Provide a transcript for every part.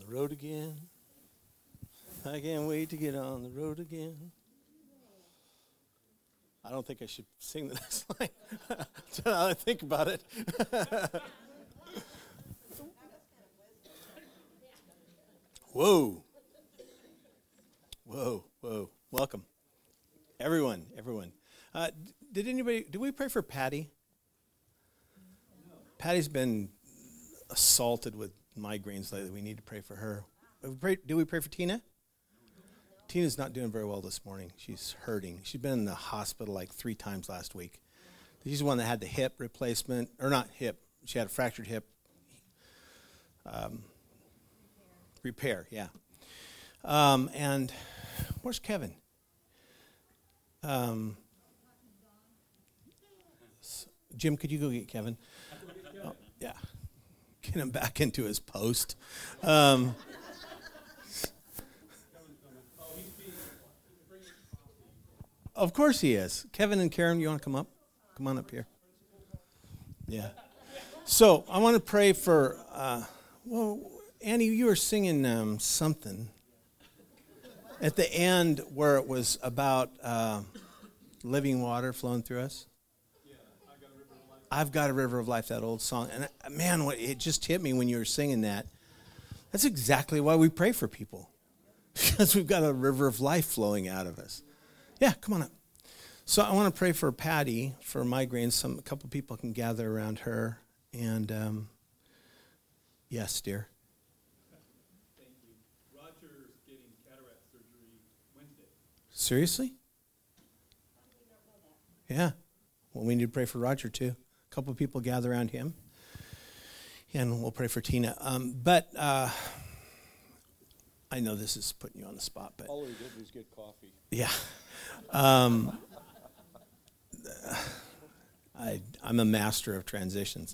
road again. I can't wait to get on the road again. I don't think I should sing the next line. Now I think about it. Whoa. Whoa, whoa. Welcome. Everyone. Did we pray for Patty? Patty's been assaulted with migraines lately. We need to pray for her. Do we pray for Tina? Tina's not doing very well this morning. She's hurting. She's been in the hospital like 3 times last week. She's the one that had the hip replacement, or not hip. She had a fractured hip repair, yeah. And where's Kevin? Jim, could you go get Kevin? Oh, yeah. Get him back into his post. Of course he is. Kevin and Karen, you want to come up? Come on up here. Yeah. So I want to pray for, Annie, you were singing something at the end where it was about living water flowing through us. Yeah, I've got a river of life, that old song. And man, it just hit me when you were singing that. That's exactly why we pray for people. Because we've got a river of life flowing out of us. Yeah, come on up. So I want to pray for Patty for migraines. A couple people can gather around her. And yes, dear. Thank you. Roger's getting cataract surgery Wednesday. Seriously? Yeah. Well, we need to pray for Roger too. A couple people gather around him. And we'll pray for Tina. But I know this is putting you on the spot, but All he did was get coffee. yeah. I'm a master of transitions.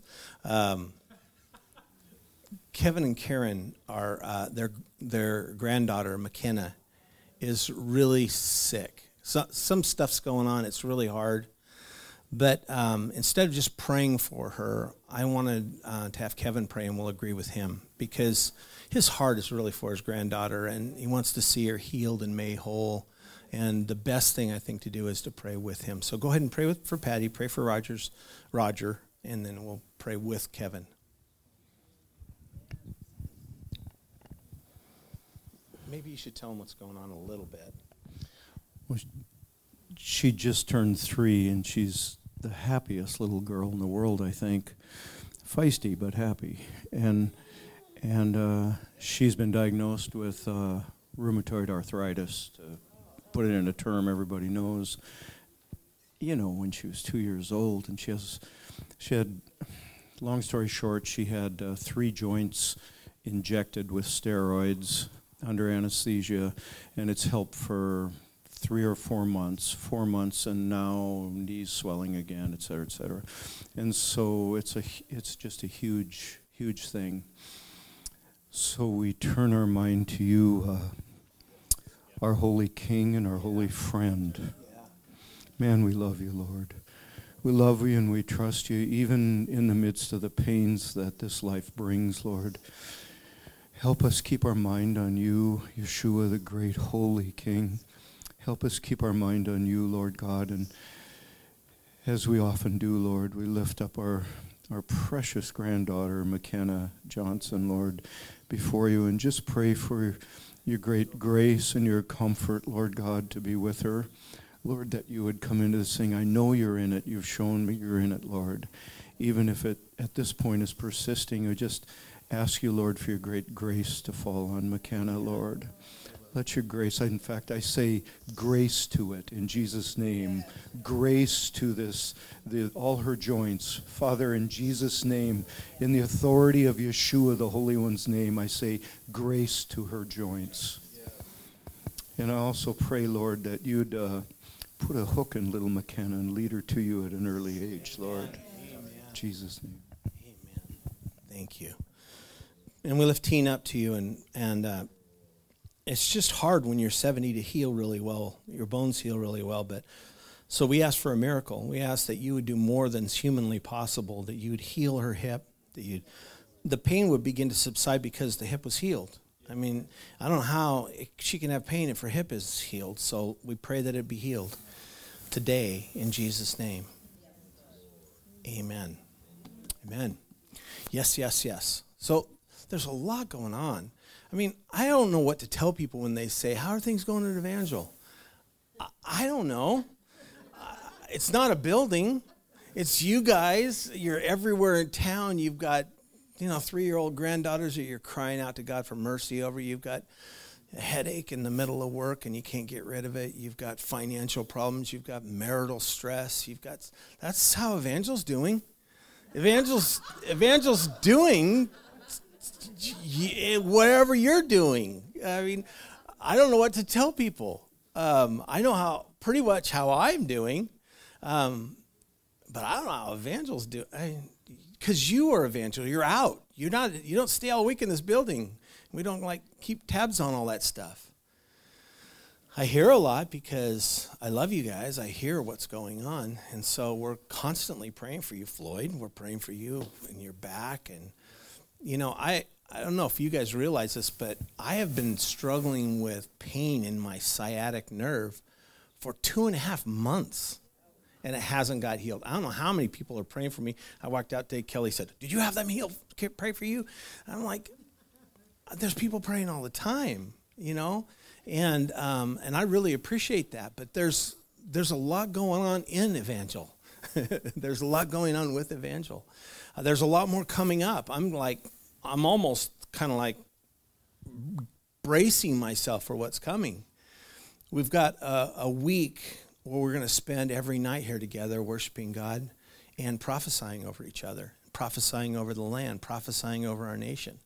Kevin and Karen are their granddaughter McKenna is really sick. So, some stuff's going on. It's really hard. But instead of just praying for her, I wanted to have Kevin pray, and we'll agree with him because his heart is really for his granddaughter, and he wants to see her healed and made whole. And the best thing I think to do is to pray with him. So go ahead and pray for Patty, pray for Roger, and then we'll pray with Kevin. Maybe you should tell him what's going on a little bit. Well, she just turned 3, and she's the happiest little girl in the world, I think. Feisty, but happy. And she's been diagnosed with rheumatoid arthritis, to put it in a term everybody knows. You know, when she was 2 years old, and she had, long story short, she had 3 joints injected with steroids under anesthesia, and it's helped for 3 or 4 months, and now knees swelling again, et cetera, et cetera. And so it's just a huge, huge thing. So we turn our mind to you, our holy King and our holy friend. Man, we love you, Lord. We love you and we trust you, even in the midst of the pains that this life brings, Lord. Help us keep our mind on you, Yeshua, the great holy King. Help us keep our mind on you, Lord God. And as we often do, Lord, we lift up our precious granddaughter, McKenna Johnson, Lord, before you, and just pray for your great grace and your comfort, Lord God, to be with her. Lord, that you would come into this thing. I know you're in it. You've shown me you're in it, Lord. Even if it at this point is persisting, I just ask you, Lord, for your great grace to fall on McKenna, Lord. Let your grace, in fact, I say grace to it in Jesus' name. Grace to this, all her joints. Father, in Jesus' name, in the authority of Yeshua, the Holy One's name, I say grace to her joints. And I also pray, Lord, that you'd put a hook in little McKenna and lead her to you at an early age, Lord. Amen. In Jesus' name. Amen. Thank you. And we lift Tina up to you, and it's just hard when you're 70 to heal really well. Your bones heal really well. But so we ask for a miracle. We ask that you would do more than is humanly possible, that you would heal her hip, that the pain would begin to subside because the hip was healed. I mean, I don't know how she can have pain if her hip is healed. So we pray that it be healed today in Jesus' name. Amen. Amen. Yes, yes, yes. So there's a lot going on. I mean, I don't know what to tell people when they say, how are things going at Evangel? I don't know. It's not a building. It's you guys. You're everywhere in town. You've got, 3-year-old granddaughters that you're crying out to God for mercy over. You've got a headache in the middle of work and you can't get rid of it. You've got financial problems. You've got marital stress. That's how Evangel's doing. Evangel's doing whatever you're doing. I mean, I don't know what to tell people. I know pretty much how I'm doing, but I don't know how Evangel's doing. Because you are Evangel, you're out. You don't stay all week in this building. We don't keep tabs on all that stuff. I hear a lot because I love you guys. I hear what's going on, and so we're constantly praying for you, Floyd. We're praying for you and your back, and I don't know if you guys realize this, but I have been struggling with pain in my sciatic nerve for 2.5 months, and it hasn't got healed. I don't know how many people are praying for me. I walked out today, Kelly said, did you have them healed? Can I pray for you? And I'm like, there's people praying all the time, and I really appreciate that. But there's a lot going on in Evangel. There's a lot going on with Evangel. There's a lot more coming up. I'm almost kind of bracing myself for what's coming. We've got a week where we're going to spend every night here together worshiping God and prophesying over each other, prophesying over the land, prophesying over our nation.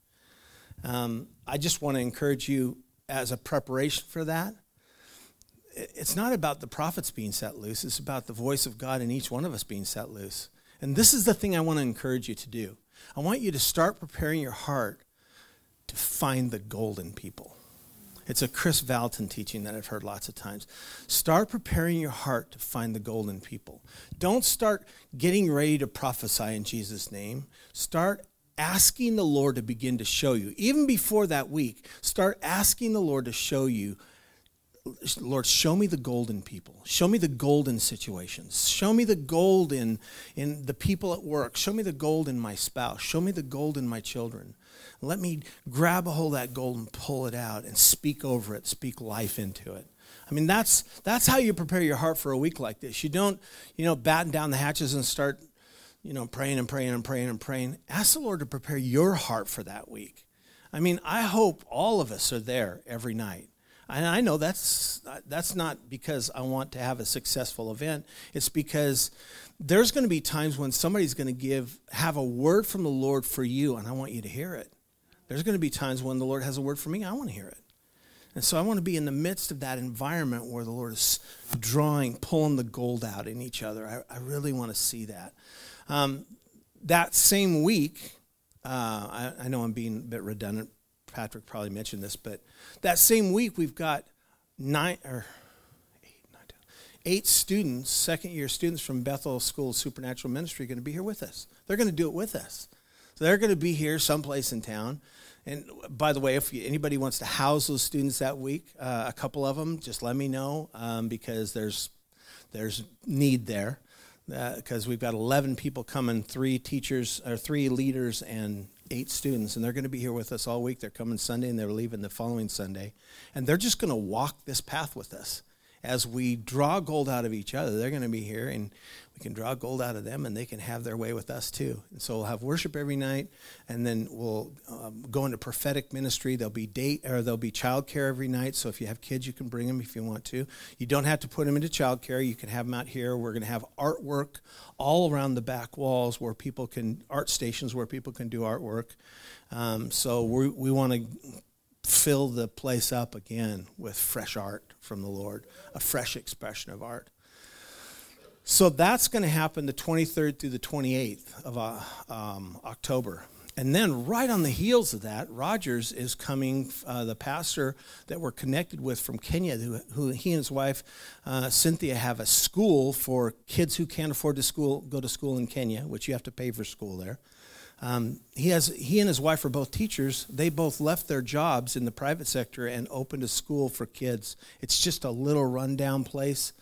I just want to encourage you as a preparation for that. It's not about the prophets being set loose. It's about the voice of God in each one of us being set loose. And this is the thing I want to encourage you to do. I want you to start preparing your heart to find the golden people. It's a Chris Vallotton teaching that I've heard lots of times. Start preparing your heart to find the golden people. Don't start getting ready to prophesy in Jesus' name. Start asking the Lord to begin to show you. Even before that week, start asking the Lord to show you, Lord, show me the golden people. Show me the golden situations. Show me the gold in the people at work. Show me the gold in my spouse. Show me the gold in my children. Let me grab a hold of that gold and pull it out and speak over it, speak life into it. I mean, that's how you prepare your heart for a week like this. You don't, batten down the hatches and start, praying and praying and praying and praying. Ask the Lord to prepare your heart for that week. I mean, I hope all of us are there every night. And I know that's not because I want to have a successful event. It's because there's going to be times when somebody's going to have a word from the Lord for you, and I want you to hear it. There's going to be times when the Lord has a word for me, I want to hear it. And so I want to be in the midst of that environment where the Lord is pulling the gold out in each other. I really want to see that. That same week, I know I'm being a bit redundant. Patrick probably mentioned this, but that same week we've got 8 students, second-year students from Bethel School of Supernatural Ministry going to be here with us. They're going to do it with us. So they're going to be here someplace in town. And by the way, if anybody wants to house those students that week, a couple of them, just let me know because there's need there. Because we've got 11 people coming, 3 leaders, and 8 students, and they're going to be here with us all week. They're coming Sunday, and they're leaving the following Sunday. And they're just going to walk this path with us. As we draw gold out of each other, they're going to be here, and we can draw gold out of them, and they can have their way with us too. And so we'll have worship every night, and then we'll go into prophetic ministry. There'll be childcare every night. So if you have kids, you can bring them if you want to. You don't have to put them into childcare. You can have them out here. We're going to have artwork all around the back walls art stations where people can do artwork. So we want to fill the place up again with fresh art from the Lord, a fresh expression of art. So that's going to happen the 23rd through the 28th of October. And then right on the heels of that, Rogers is coming, the pastor that we're connected with from Kenya, who he and his wife, Cynthia, have a school for kids who can't afford to go to school in Kenya, which you have to pay for school there. He and his wife are both teachers. They both left their jobs in the private sector and opened a school for kids. It's just a little rundown place.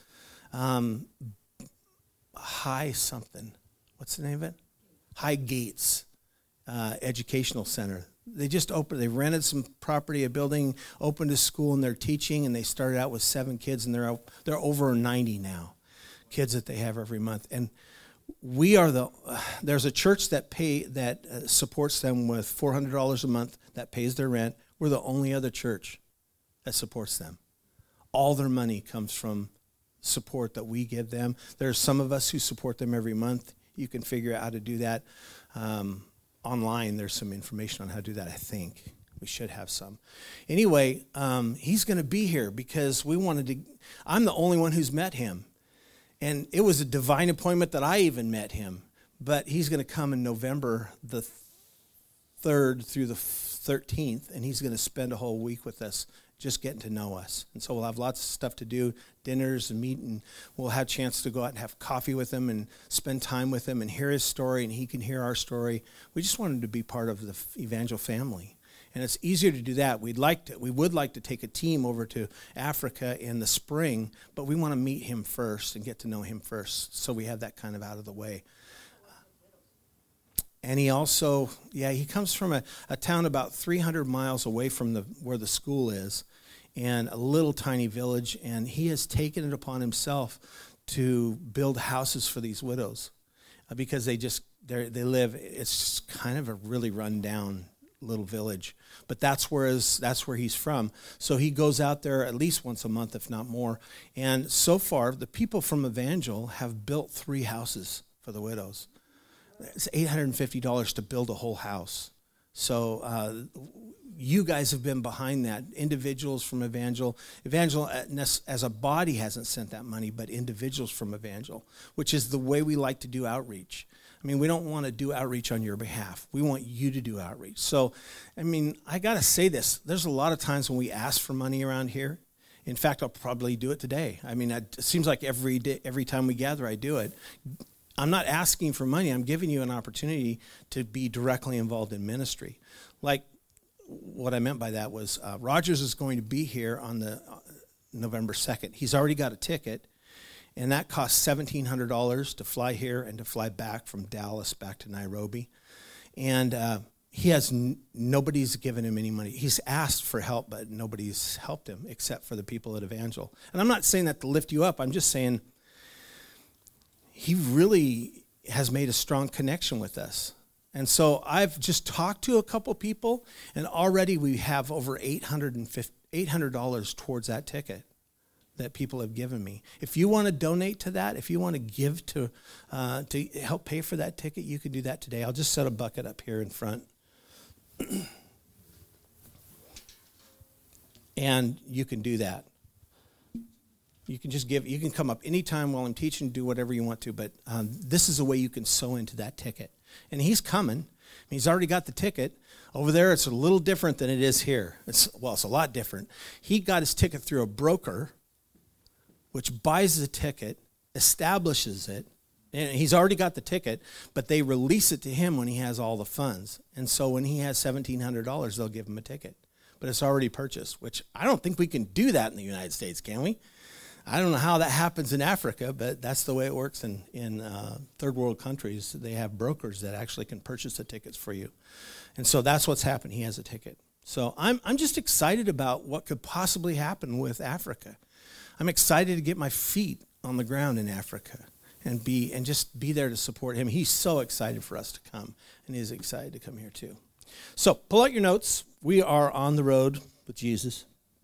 High something. What's the name of it? High Gates Educational Center. They rented some property, a building, opened a school, and they're teaching, and they started out with 7 kids, and they're over 90 now, kids that they have every month. And we are there's a church that supports them with $400 a month that pays their rent. We're the only other church that supports them. All their money comes from support that we give them. There's some of us who support them every month. You can figure out how to do that. Online, there's some information on how to do that, I think. We should have some. Anyway, he's going to be here because I'm the only one who's met him. And it was a divine appointment that I even met him. But he's going to come in November the 3rd through the 13th, and he's going to spend a whole week with us just getting to know us. And so we'll have lots of stuff to do, dinners and meet, and we'll have a chance to go out and have coffee with him and spend time with him and hear his story, and he can hear our story. We just want him to be part of the Evangel family. And it's easier to do that. We would like to take a team over to Africa in the spring, but we want to meet him first and get to know him first, so we have that kind of out of the way. And he also, he comes from a town about 300 miles away from where the school is, and a little tiny village, and he has taken it upon himself to build houses for these widows because they live, it's kind of a really run-down little village, but that's where he's from. So he goes out there at least once a month, if not more. And so far, the people from Evangel have built 3 houses for the widows. It's $850 to build a whole house. So you guys have been behind that. Individuals from Evangel as a body hasn't sent that money, but individuals from Evangel, which is the way we like to do outreach. I mean, we don't want to do outreach on your behalf. We want you to do outreach. So, I mean, I got to say this. There's a lot of times when we ask for money around here. In fact, I'll probably do it today. I mean, it seems like every time we gather, I do it. I'm not asking for money. I'm giving you an opportunity to be directly involved in ministry. Like, what I meant by that was Rogers is going to be here on the November 2nd. He's already got a ticket, and that costs $1,700 to fly here and to fly back from Dallas back to Nairobi. And he has nobody's given him any money. He's asked for help, but nobody's helped him except for the people at Evangel. And I'm not saying that to lift you up. I'm just saying he really has made a strong connection with us. And so I've just talked to a couple people, and already we have over $800 towards that ticket that people have given me. If you want to donate to that, if you want to give to help pay for that ticket, you can do that today. I'll just set a bucket up here in front. And you can do that. You can just give. You can come up anytime while I'm teaching, do whatever you want to, but this is a way you can sow into that ticket. And he's coming. He's already got the ticket. Over there, it's a little different than it is here. It's a lot different. He got his ticket through a broker, which buys the ticket, establishes it, and he's already got the ticket, but they release it to him when he has all the funds. And so when he has $1,700, they'll give him a ticket. But it's already purchased, which I don't think we can do that in the United States, can we? I don't know how that happens in Africa, but that's the way it works in third world countries. They have brokers that actually can purchase the tickets for you. And so that's what's happened. He has a ticket. So I'm just excited about what could possibly happen with Africa. I'm excited to get my feet on the ground in Africa and just be there to support him. He's so excited for us to come, and he's excited to come here too. So pull out your notes. We are on the road with Jesus.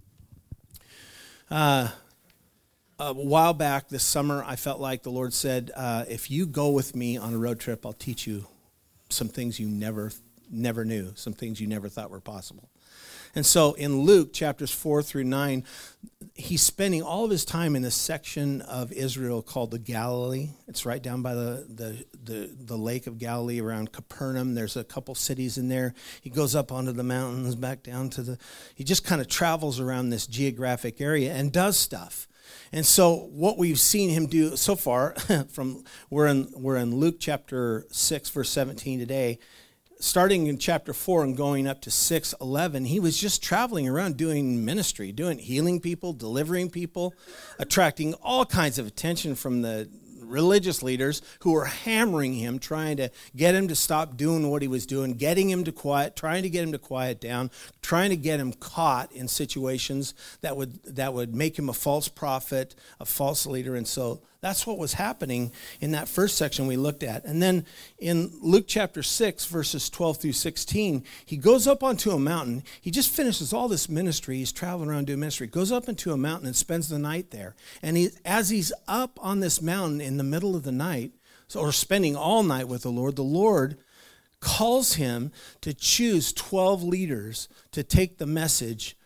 A while back this summer, I felt like the Lord said, if you go with me on a road trip, I'll teach you some things you never knew, some things you never thought were possible. And so in Luke chapters 4 through 9, he's spending all of his time in this section of Israel called the Galilee. It's right down by the lake of Galilee around Capernaum. There's a couple cities in there. He goes up onto the mountains, back down to he just kind of travels around this geographic area and does stuff. And so what we've seen him do so far, we're in Luke chapter 6, verse 17 today. starting in chapter 4 and going up to 6:11, he was just traveling around doing ministry, healing people, delivering people, attracting all kinds of attention from the religious leaders who were hammering him, trying to get him to stop doing what he was doing, getting him to quiet, trying to get him to quiet down, trying to get him caught in situations that would make him a false prophet, a false leader. And so that's what was happening in that first section we looked at. And then in Luke chapter 6, verses 12 through 16, he goes up onto a mountain. He just finishes all this ministry. He's traveling around doing ministry. Goes up into a mountain and spends the night there. And as he's up on this mountain in the middle of the night, or spending all night with the Lord calls him to choose 12 leaders to take the message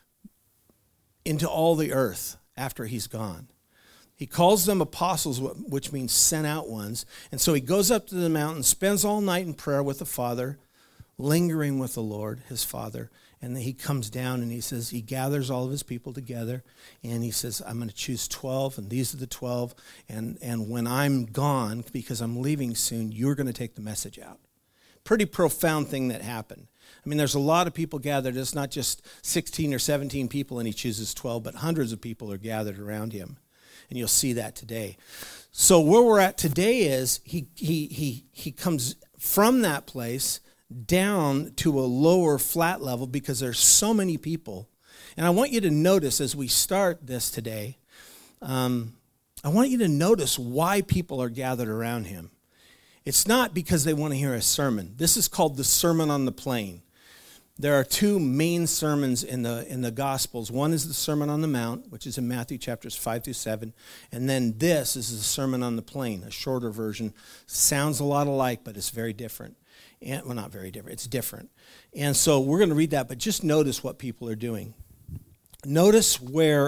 into all the earth after he's gone. He calls them apostles, which means sent out ones. And so he goes up to the mountain, spends all night in prayer with the Father, lingering with the Lord, his Father. And then he comes down and he says, he gathers all of his people together. And he says, I'm going to choose 12, and these are the 12. And when I'm gone, because I'm leaving soon, you're going to take the message out. Pretty profound thing that happened. I mean, there's a lot of people gathered. It's not just 16 or 17 people and he chooses 12, but hundreds of people are gathered around him. And you'll see that today. So where we're at today is he comes from that place down to a lower flat level because there's so many people. And I want you to notice as we start this today, I want you to notice why people are gathered around him. It's not because they want to hear a sermon. This is called the Sermon on the Plain. There are two main sermons in the Gospels. One is the Sermon on the Mount, which is in Matthew chapters 5 through 7. And then this is the Sermon on the Plain, a shorter version. Sounds a lot alike, but it's very different. And, well, not very different. It's different. And so we're going to read that, but just notice what people are doing. Notice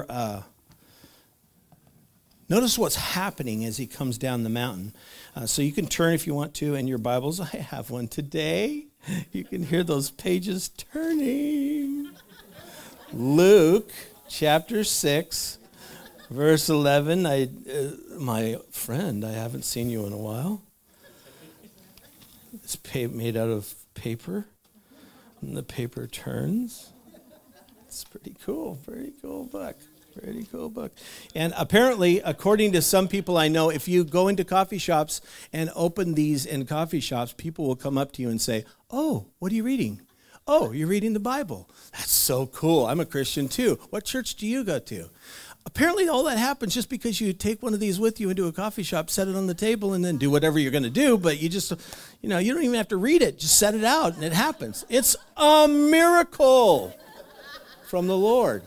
what's happening as he comes down the mountain. So you can turn if you want to in your Bibles. I have one today. You can hear those pages turning. Luke chapter 6, verse 11. My friend, I haven't seen you in a while. It's made out of paper, and the paper turns. It's pretty cool. Pretty cool book. Pretty cool book. And apparently, according to some people I know, if you go into coffee shops and open these in coffee shops, people will come up to you and say, "Oh, what are you reading?" "Oh, you're reading the Bible." "That's so cool. I'm a Christian too. What church do you go to?" Apparently, all that happens just because you take one of these with you into a coffee shop, set it on the table, and then do whatever you're going to do. But you just, you don't even have to read it. Just set it out, and it happens. It's a miracle from the Lord.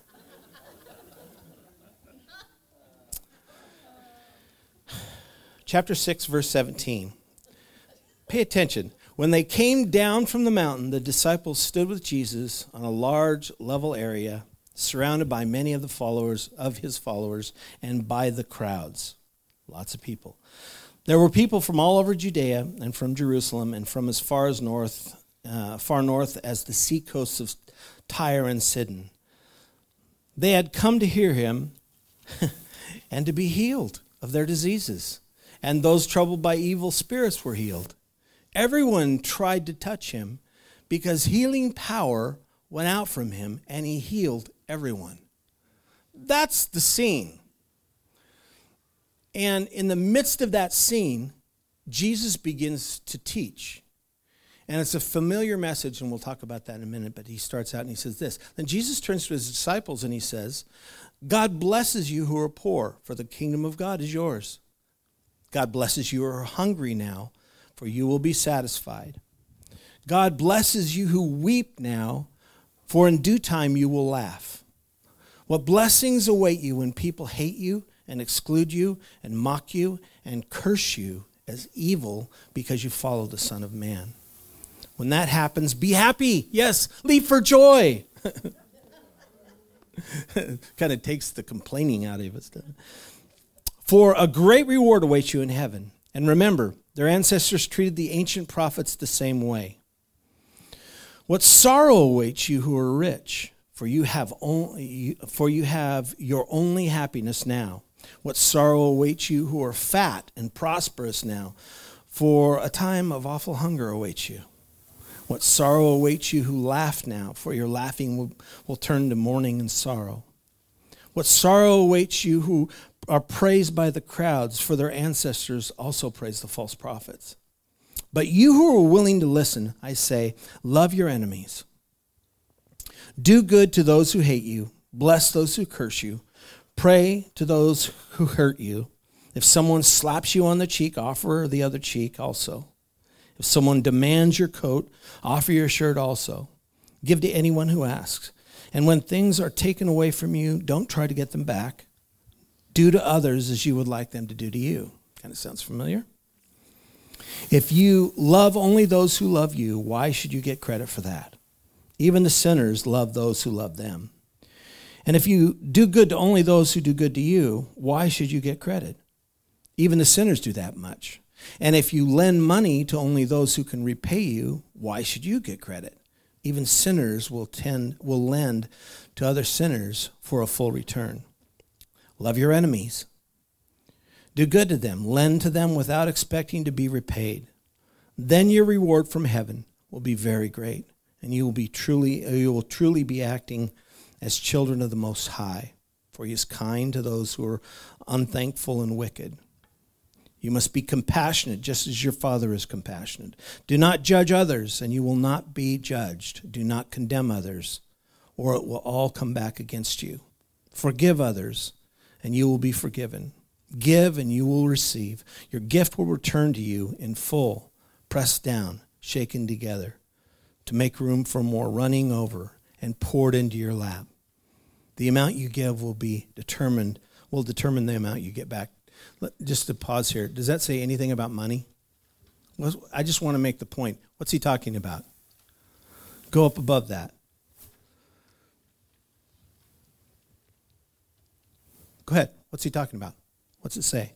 Chapter 6, verse 17. Pay attention. When they came down from the mountain, the disciples stood with Jesus on a large level area, surrounded by many of his followers, and by the crowds. Lots of people. There were people from all over Judea and from Jerusalem and from as far north as the sea coasts of Tyre and Sidon. They had come to hear him and to be healed of their diseases. And those troubled by evil spirits were healed. Everyone tried to touch him because healing power went out from him, and he healed everyone. That's the scene. And in the midst of that scene, Jesus begins to teach. And it's a familiar message, and we'll talk about that in a minute, but he starts out and he says this. Then Jesus turns to his disciples and he says, "God blesses you who are poor, for the kingdom of God is yours. God blesses you who are hungry now, for you will be satisfied. God blesses you who weep now, for in due time you will laugh. What blessings await you when people hate you and exclude you and mock you and curse you as evil because you follow the Son of Man. When that happens, be happy. Yes, leap for joy." Kind of takes the complaining out of it. "For a great reward awaits you in heaven. And remember, their ancestors treated the ancient prophets the same way. What sorrow awaits you who are rich, for you have your only happiness now. What sorrow awaits you who are fat and prosperous now, for a time of awful hunger awaits you. What sorrow awaits you who laugh now, for your laughing will turn to mourning and sorrow. What sorrow awaits you who are praised by the crowds, for their ancestors also praised the false prophets. But you who are willing to listen, I say, love your enemies. Do good to those who hate you. Bless those who curse you. Pray to those who hurt you. If someone slaps you on the cheek, offer the other cheek also. If someone demands your coat, offer your shirt also. Give to anyone who asks. And when things are taken away from you, don't try to get them back. Do to others as you would like them to do to you. Kind of sounds familiar. If you love only those who love you, why should you get credit for that? Even the sinners love those who love them. And if you do good to only those who do good to you, why should you get credit? Even the sinners do that much. And if you lend money to only those who can repay you, why should you get credit? Even sinners will lend to other sinners for a full return. Love your enemies. Do good to them. Lend to them without expecting to be repaid. Then your reward from heaven will be very great, and you will truly be acting as children of the Most High, for he is kind to those who are unthankful and wicked. You must be compassionate, just as your Father is compassionate. Do not judge others, and you will not be judged. Do not condemn others, or it will all come back against you. Forgive others, and you will be forgiven. Give, and you will receive. Your gift will return to you in full, pressed down, shaken together, to make room for more, running over, and poured into your lap. The amount you give will determine the amount you get back. Just to pause here, does that say anything about money? I just want to make the point. What's he talking about? Go up above that. Go ahead. What's he talking about? What's it say?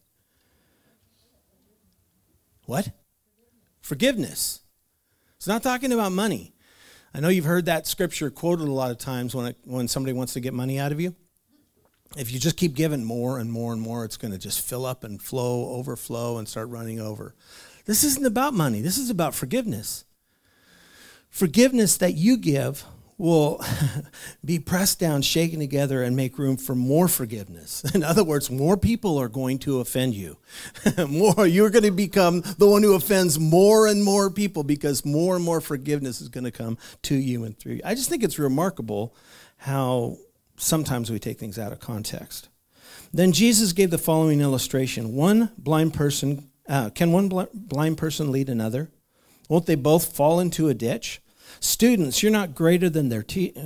What? Forgiveness. It's not talking about money. I know you've heard that scripture quoted a lot of times when somebody wants to get money out of you. If you just keep giving more and more and more, it's going to just fill up and flow, overflow, and start running over. This isn't about money. This is about forgiveness. Forgiveness that you give will be pressed down, shaken together, and make room for more forgiveness. In other words, more people are going to offend you. You're going to become the one who offends more and more people because more and more forgiveness is going to come to you and through you. I just think it's remarkable how sometimes we take things out of context. Then Jesus gave the following illustration. Can one blind person lead another? Won't they both fall into a ditch? Students are not greater than their teacher,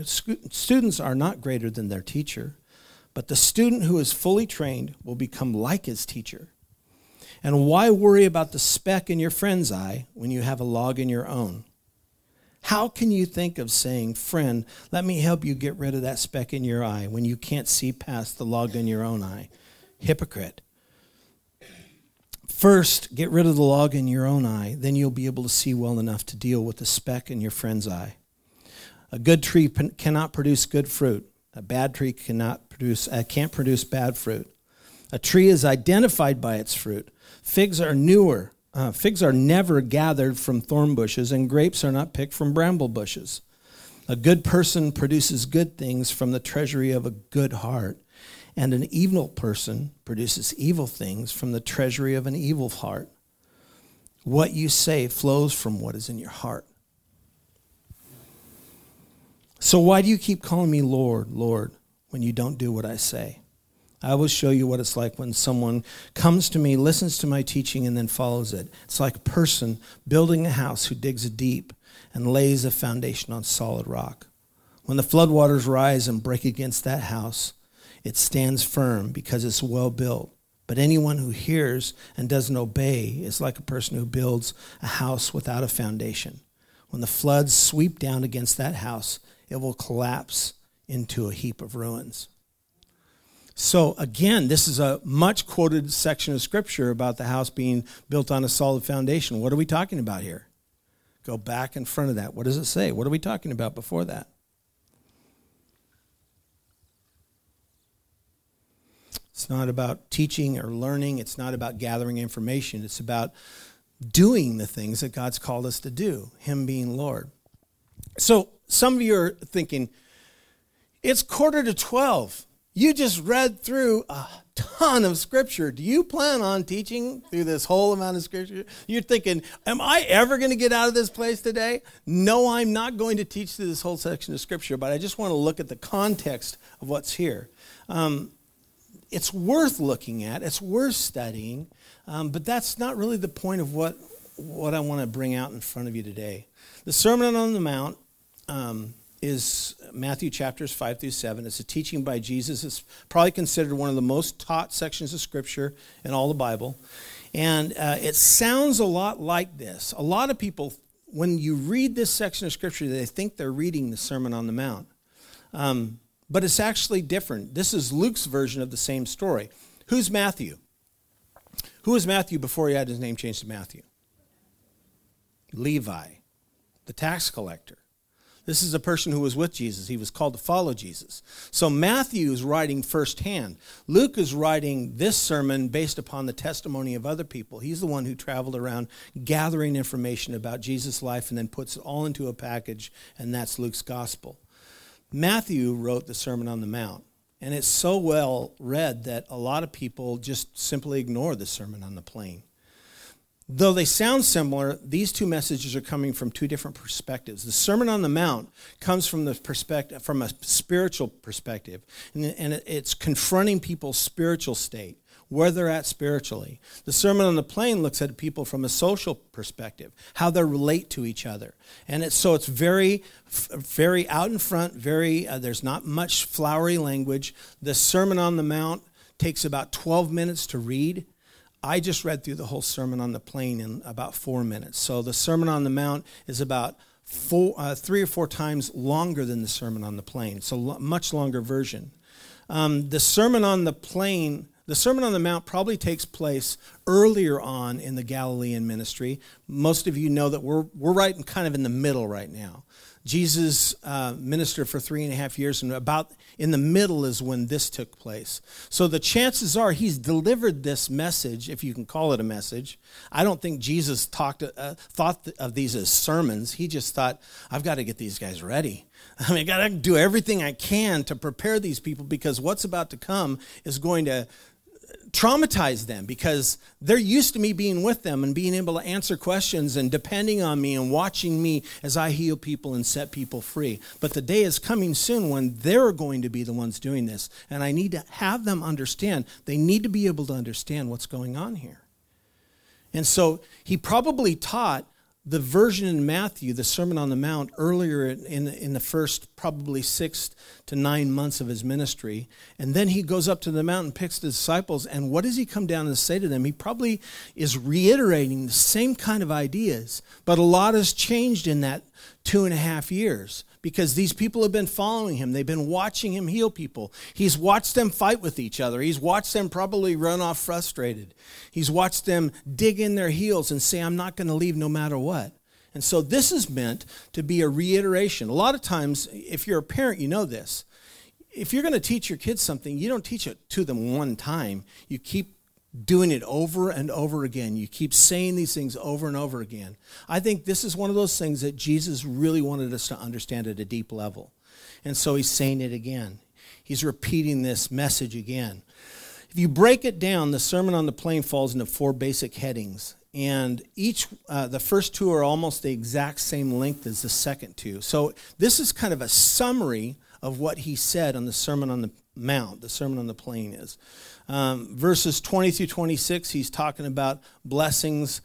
but the student who is fully trained will become like his teacher. And why worry about the speck in your friend's eye when you have a log in your own? How can you think of saying, friend, let me help you get rid of that speck in your eye when you can't see past the log in your own eye? Hypocrite. First, get rid of the log in your own eye, then you'll be able to see well enough to deal with the speck in your friend's eye. A good tree cannot produce good fruit. A bad tree can't produce bad fruit. A tree is identified by its fruit. Figs are never gathered from thorn bushes, and grapes are not picked from bramble bushes. A good person produces good things from the treasury of a good heart, and an evil person produces evil things from the treasury of an evil heart. What you say flows from what is in your heart. So why do you keep calling me Lord, Lord, when you don't do what I say? I will show you what it's like when someone comes to me, listens to my teaching, and then follows it. It's like a person building a house who digs deep and lays a foundation on solid rock. When the floodwaters rise and break against that house, it stands firm because it's well built. But anyone who hears and doesn't obey is like a person who builds a house without a foundation. When the floods sweep down against that house, it will collapse into a heap of ruins. So again, this is a much quoted section of scripture about the house being built on a solid foundation. What are we talking about here? Go back in front of that. What does it say? What are we talking about before that? It's not about teaching or learning. It's not about gathering information. It's about doing the things that God's called us to do, him being Lord. So some of you are thinking, it's 11:45. You just read through a ton of scripture. Do you plan on teaching through this whole amount of scripture? You're thinking, am I ever going to get out of this place today? No, I'm not going to teach through this whole section of scripture, but I just want to look at the context of what's here. It's worth looking at. It's worth studying, but that's not really the point of what I want to bring out in front of you today. The Sermon on the Mount is Matthew chapters 5 through 7. It's a teaching by Jesus. It's probably considered one of the most taught sections of Scripture in all the Bible. And it sounds a lot like this. A lot of people, when you read this section of Scripture, they think they're reading the Sermon on the Mount. But it's actually different. This is Luke's version of the same story. Who's Matthew? Who was Matthew before he had his name changed to Matthew? Levi, the tax collector. This is a person who was with Jesus. He was called to follow Jesus. So Matthew is writing firsthand. Luke is writing this sermon based upon the testimony of other people. He's the one who traveled around gathering information about Jesus' life and then puts it all into a package, and that's Luke's gospel. Matthew wrote the Sermon on the Mount, and it's so well read that a lot of people just simply ignore the Sermon on the Plain. Though they sound similar, these two messages are coming from two different perspectives. The Sermon on the Mount comes from a spiritual perspective, and it's confronting people's spiritual state, where they're at spiritually. The Sermon on the Plain looks at people from a social perspective, how they relate to each other. And it's very, very out in front, there's not much flowery language. The Sermon on the Mount takes about 12 minutes to read. I just read through the whole Sermon on the Plain in about 4 minutes. So the Sermon on the Mount is about 3 or 4 times longer than the Sermon on the Plain. It's a much longer version. The Sermon on the Mount probably takes place earlier on in the Galilean ministry. Most of you know that we're right kind of in the middle right now. Jesus ministered for 3.5 years, and about in the middle is when this took place. So the chances are he's delivered this message, if you can call it a message. I don't think Jesus thought of these as sermons. He just thought, I've got to get these guys ready. I got to do everything I can to prepare these people, because what's about to come is going to traumatize them, because they're used to me being with them and being able to answer questions and depending on me and watching me as I heal people and set people free. But the day is coming soon when they're going to be the ones doing this, and I need to have them understand. They need to be able to understand what's going on here. And so he probably taught the version in Matthew, the Sermon on the Mount, earlier in the first probably 6 to 9 months of his ministry. And then he goes up to the mountain, picks the disciples, and what does he come down and say to them? He probably is reiterating the same kind of ideas, but a lot has changed in that 2.5 years, because these people have been following him. They've been watching him heal people. He's watched them fight with each other. He's watched them probably run off frustrated. He's watched them dig in their heels and say, I'm not going to leave no matter what. And so this is meant to be a reiteration. A lot of times, if you're a parent, you know this. If you're going to teach your kids something, you don't teach it to them one time. You keep doing it over and over again. You keep saying these things over and over again. I think this is one of those things that Jesus really wanted us to understand at a deep level. And so he's saying it again. He's repeating this message again. If you break it down, the Sermon on the Plain falls into 4 basic headings. And the first 2 are almost the exact same length as the second 2. So this is kind of a summary of what he said on the Sermon on the Mount, the Sermon on the Plain is. Verses 20 through 26, he's talking about blessings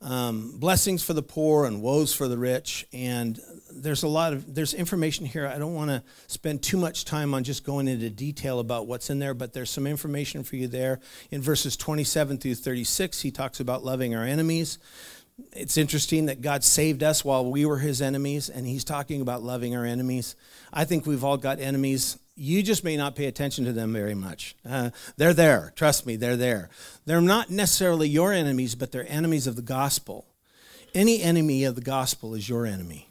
for the poor and woes for the rich. And there's information here. I don't want to spend too much time on just going into detail about what's in there, but there's some information for you there. In verses 27 through 36, he talks about loving our enemies. It's interesting that God saved us while we were his enemies, and he's talking about loving our enemies. I think we've all got enemies. You just may not pay attention to them very much. They're there. Trust me, they're there. They're not necessarily your enemies, but they're enemies of the gospel. Any enemy of the gospel is your enemy.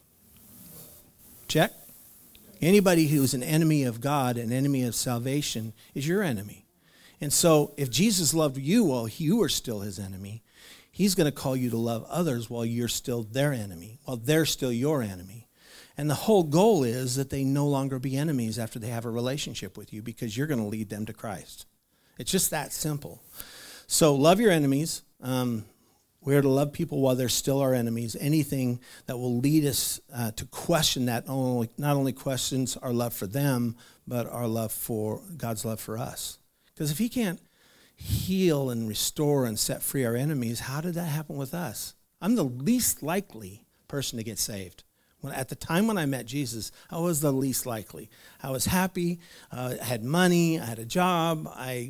Check? Anybody who's an enemy of God, an enemy of salvation, is your enemy. And so if Jesus loved you while you were still his enemy, He's going to call you to love others while you're still their enemy, while they're still your enemy. And the whole goal is that they no longer be enemies after they have a relationship with you, because you're going to lead them to Christ. It's just that simple. So love your enemies. We're to love people while they're still our enemies. Anything that will lead us to question that not only questions our love for them, but our love for God's love for us. Because if he can't heal and restore and set free our enemies, how did that happen with us? I'm the least likely person to get saved. At the time when I met Jesus, I was the least likely. I was happy, I had money, I had a job,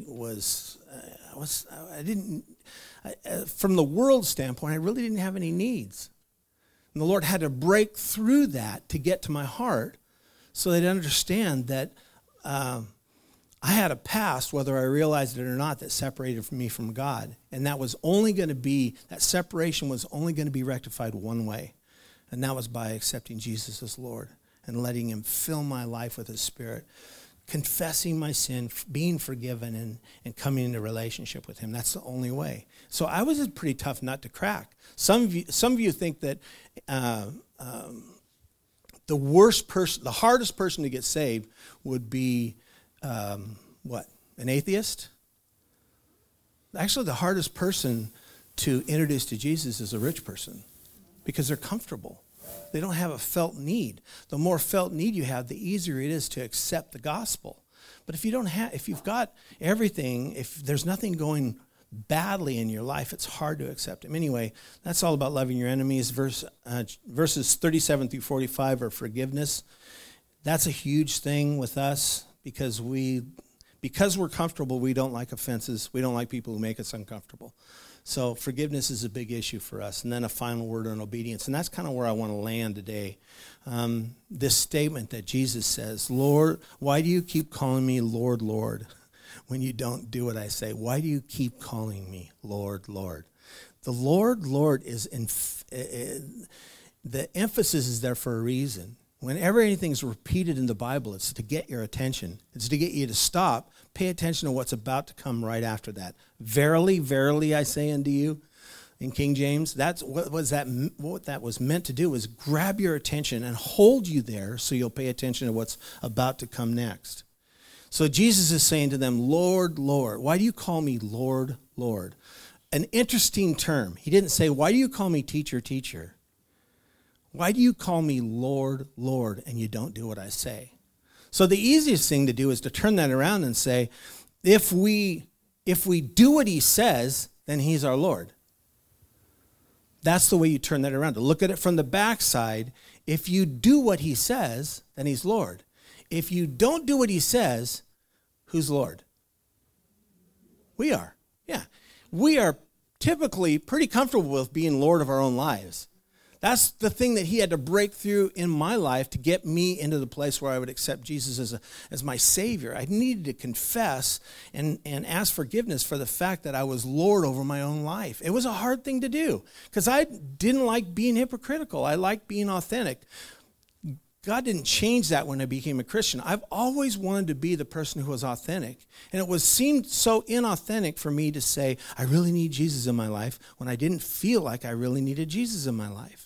from the world standpoint, I really didn't have any needs. And the Lord had to break through that to get to my heart so they'd understand that I had a past, whether I realized it or not, that separated me from God. And that separation was only going to be rectified one way. And that was by accepting Jesus as Lord and letting him fill my life with his Spirit, confessing my sin, being forgiven, and coming into relationship with him. That's the only way. So I was a pretty tough nut to crack. Some of you think that the hardest person to get saved would be, an atheist? Actually, the hardest person to introduce to Jesus is a rich person, because they're comfortable. They don't have a felt need. The more felt need you have, the easier it is to accept the gospel. But if you've got everything, if there's nothing going badly in your life, it's hard to accept him. Anyway, that's all about loving your enemies. Verses 37 through 45 are forgiveness. That's a huge thing with us, because we're comfortable, we don't like offenses. We don't like people who make us uncomfortable. So forgiveness is a big issue for us. And then a final word on obedience. And that's kind of where I want to land today. This statement that Jesus says, Lord, why do you keep calling me Lord, Lord, when you don't do what I say? Why do you keep calling me Lord, Lord? The Lord, Lord is, the emphasis is there for a reason. Whenever anything's repeated in the Bible, it's to get your attention. It's to get you to stop, pay attention to what's about to come right after that. Verily, verily, I say unto you, in King James, what that was meant to do was grab your attention and hold you there so you'll pay attention to what's about to come next. So Jesus is saying to them, Lord, Lord. Why do you call me Lord, Lord? An interesting term. He didn't say, why do you call me teacher, teacher? Why do you call me Lord, Lord, and you don't do what I say? So the easiest thing to do is to turn that around and say, if we do what he says, then he's our Lord. That's the way you turn that around. To look at it from the backside, if you do what he says, then he's Lord. If you don't do what he says, who's Lord? We are. Yeah. We are typically pretty comfortable with being Lord of our own lives. That's the thing that he had to break through in my life to get me into the place where I would accept Jesus as my Savior. I needed to confess and ask forgiveness for the fact that I was Lord over my own life. It was a hard thing to do because I didn't like being hypocritical. I liked being authentic. God didn't change that when I became a Christian. I've always wanted to be the person who was authentic. And it seemed so inauthentic for me to say, I really need Jesus in my life, when I didn't feel like I really needed Jesus in my life.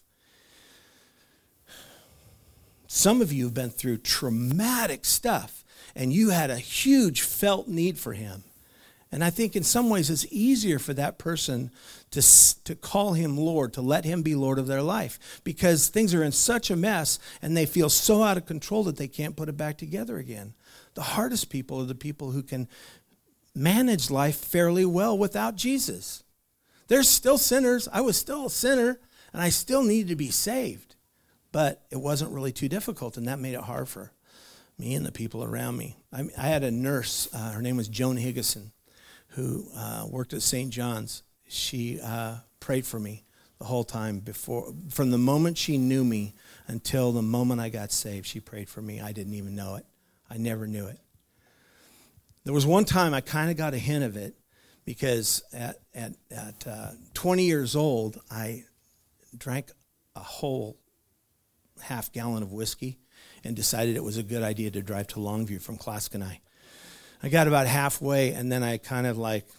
Some of you have been through traumatic stuff, and you had a huge felt need for him. And I think in some ways it's easier for that person to call him Lord, to let him be Lord of their life, because things are in such a mess and they feel so out of control that they can't put it back together again. The hardest people are the people who can manage life fairly well without Jesus. They're still sinners. I was still a sinner, and I still needed to be saved. But it wasn't really too difficult, and that made it hard for me and the people around me. I had a nurse, her name was Joan Higgison, who worked at St. John's. She prayed for me the whole time from the moment she knew me until the moment I got saved. She prayed for me. I didn't even know it. I never knew it. There was one time I kind of got a hint of it, because at 20 years old, I drank a whole half gallon of whiskey and decided it was a good idea to drive to Longview from Claskenai. I got about halfway, and then I kind of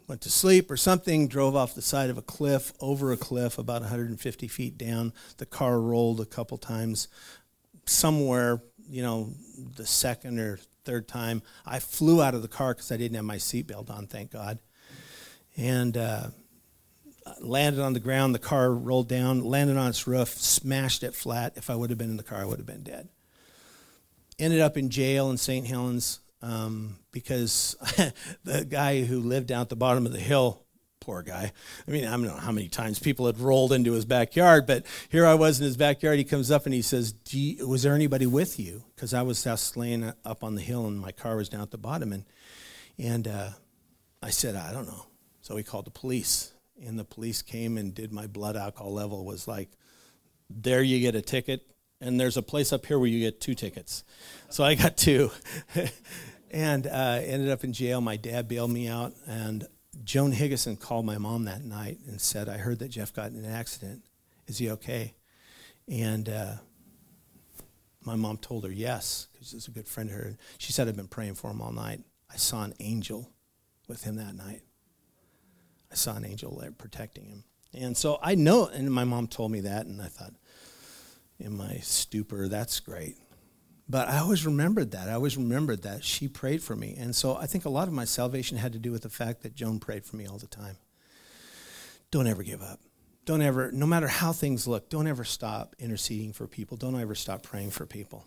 went to sleep or something, drove off the side of a cliff, over a cliff, about 150 feet down. The car rolled a couple times. Somewhere, the second or third time, I flew out of the car because I didn't have my seatbelt on, thank God. And landed on the ground. The car rolled down, landed on its roof, smashed it flat. If I would have been in the car, I would have been dead. Ended up in jail in St. Helens because the guy who lived down at the bottom of the hill, poor guy. I mean, I don't know how many times people had rolled into his backyard, but here I was in his backyard. He comes up and he says, was there anybody with you? Because I was just laying up on the hill and my car was down at the bottom. And I said, I don't know. So he called the police. And the police came and did my blood alcohol level. Was like, there you get a ticket. And there's a place up here where you get 2 tickets. So I got 2. And ended up in jail. My dad bailed me out. And Joan Higgison called my mom that night and said, I heard that Jeff got in an accident. Is he okay? And my mom told her yes, because she's a good friend of her. She said, I've been praying for him all night. I saw an angel with him that night. I saw an angel there protecting him. And so I know, and my mom told me that, and I thought, in my stupor, that's great. But I always remembered that. I always remembered that she prayed for me. And so I think a lot of my salvation had to do with the fact that Joan prayed for me all the time. Don't ever give up. Don't ever, no matter how things look, don't ever stop interceding for people. Don't ever stop praying for people.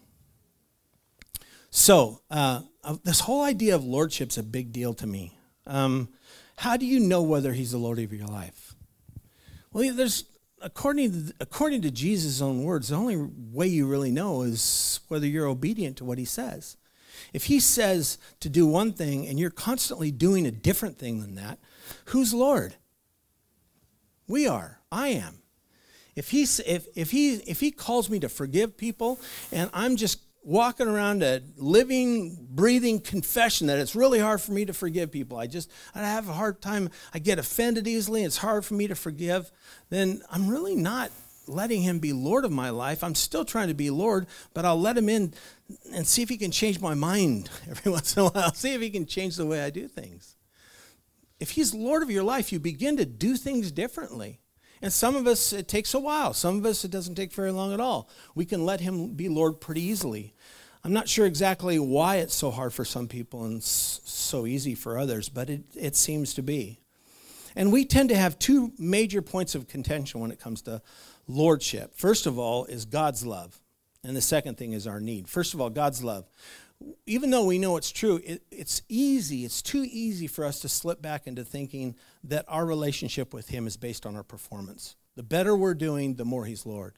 So this whole idea of lordship's a big deal to me. How do you know whether he's the Lord of your life? Well, there's according to Jesus' own words, the only way you really know is whether you're obedient to what he says. If he says to do one thing and you're constantly doing a different thing than that, who's Lord? We are. I am. If he calls me to forgive people and I'm just walking around a living, breathing confession that it's really hard for me to forgive people. I have a hard time. I get offended easily. It's hard for me to forgive. Then I'm really not letting him be Lord of my life. I'm still trying to be Lord, but I'll let him in and see if he can change my mind every once in a while. See if he can change the way I do things. If he's Lord of your life, you begin to do things differently. And some of us, it takes a while. Some of us, it doesn't take very long at all. We can let him be Lord pretty easily. I'm not sure exactly why it's so hard for some people and so easy for others, but it seems to be. And we tend to have 2 major points of contention when it comes to lordship. First of all is God's love, and the second thing is our need. First of all, God's love. Even though we know it's true, it's too easy for us to slip back into thinking that our relationship with him is based on our performance. The better we're doing, the more he's Lord.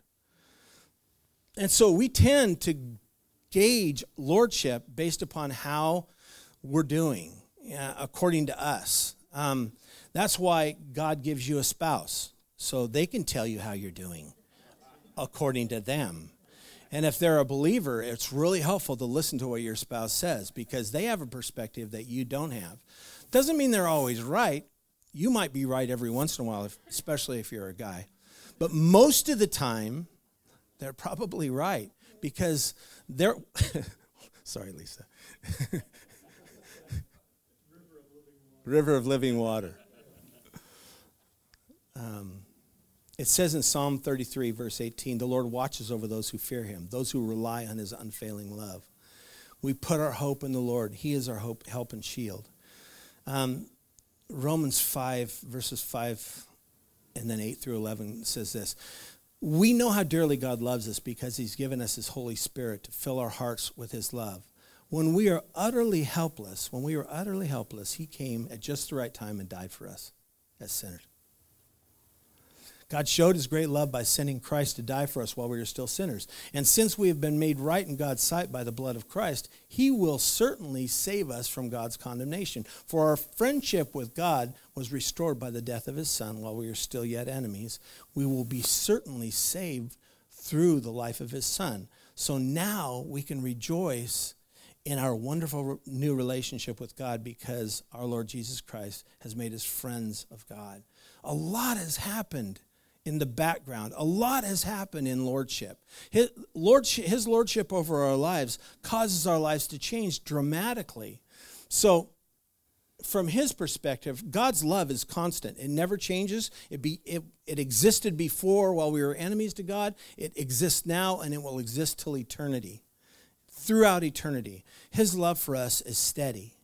And so we tend to gauge lordship based upon how we're doing, according to us. That's why God gives you a spouse, so they can tell you how you're doing, according to them. And if they're a believer, it's really helpful to listen to what your spouse says because they have a perspective that you don't have. Doesn't mean they're always right. You might be right every once in a while, especially if you're a guy. But most of the time, they're probably right because they're... Sorry, Lisa. River of living water. It says in Psalm 33, verse 18, the Lord watches over those who fear him, those who rely on his unfailing love. We put our hope in the Lord. He is our hope, help, and shield. Romans 5, verses 5 and then 8 through 11 says this. We know how dearly God loves us because he's given us his Holy Spirit to fill our hearts with his love. When we are utterly helpless, he came at just the right time and died for us as sinners. God showed his great love by sending Christ to die for us while we were still sinners. And since we have been made right in God's sight by the blood of Christ, he will certainly save us from God's condemnation. For our friendship with God was restored by the death of his Son while we were still yet enemies. We will be certainly saved through the life of his Son. So now we can rejoice in our wonderful new relationship with God because our Lord Jesus Christ has made us friends of God. A lot has happened in the background. A lot has happened in lordship. His lordship over our lives causes our lives to change dramatically. So from his perspective, God's love is constant. It never changes. It existed before while we were enemies to God. It exists now, and it will exist till eternity. Throughout eternity. His love for us is steady.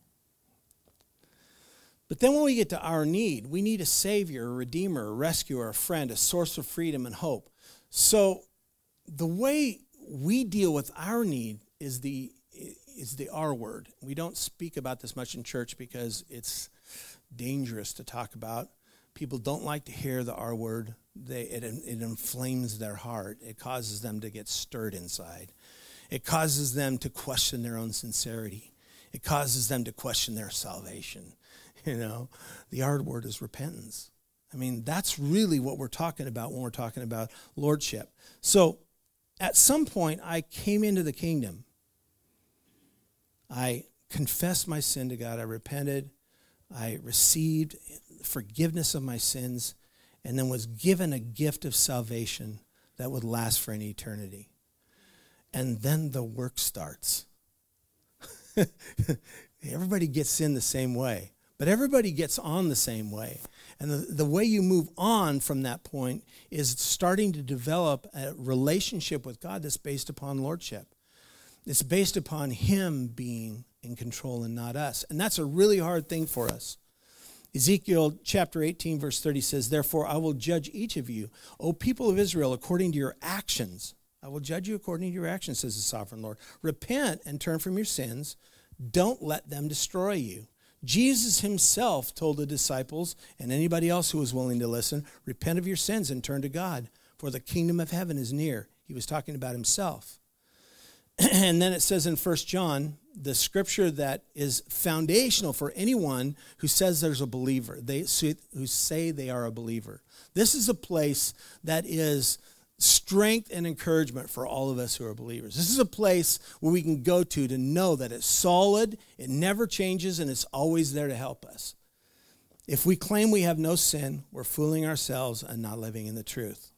But then when we get to our need, we need a Savior, a Redeemer, a Rescuer, a friend, a source of freedom and hope. So the way we deal with our need is the R word. We don't speak about this much in church because it's dangerous to talk about. People don't like to hear the R word. It inflames their heart. It causes them to get stirred inside. It causes them to question their own sincerity. It causes them to question their salvation. The R word is repentance. I mean, that's really what we're talking about when we're talking about lordship. So at some point, I came into the kingdom. I confessed my sin to God. I repented. I received forgiveness of my sins and then was given a gift of salvation that would last for an eternity. And then the work starts. Everybody gets in the same way, but everybody gets on the same way. And the way you move on from that point is starting to develop a relationship with God that's based upon lordship. It's based upon him being in control and not us. And that's a really hard thing for us. Ezekiel chapter 18, verse 30 says, "Therefore I will judge each of you, O people of Israel, according to your actions. I will judge you according to your actions, says the sovereign Lord. Repent and turn from your sins. Don't let them destroy you." Jesus himself told the disciples and anybody else who was willing to listen, repent of your sins and turn to God, for the kingdom of heaven is near. He was talking about himself. And then it says in 1 John, the scripture that is foundational for anyone who says there's a believer, who say they are a believer. This is a place that is strength and encouragement for all of us who are believers. This is a place where we can go to know that it's solid, it never changes, and it's always there to help us. If we claim we have no sin, we're fooling ourselves and not living in the truth.